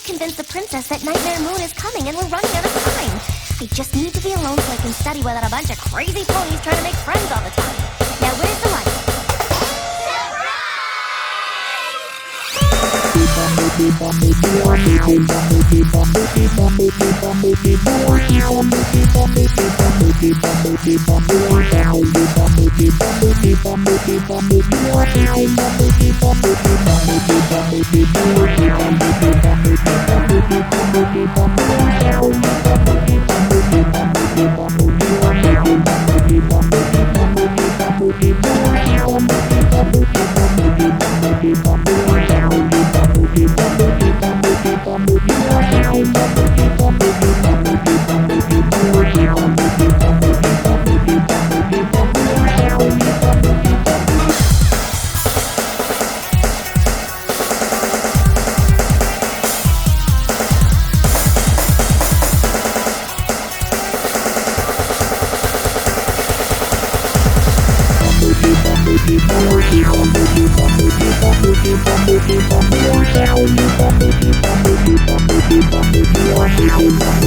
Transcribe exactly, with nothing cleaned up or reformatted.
convince the princess that Nightmare Moon is coming and we're running out of time. I just need to be alone so I can study without a bunch of crazy ponies trying to make friends all the time. Now where's the light? Bye.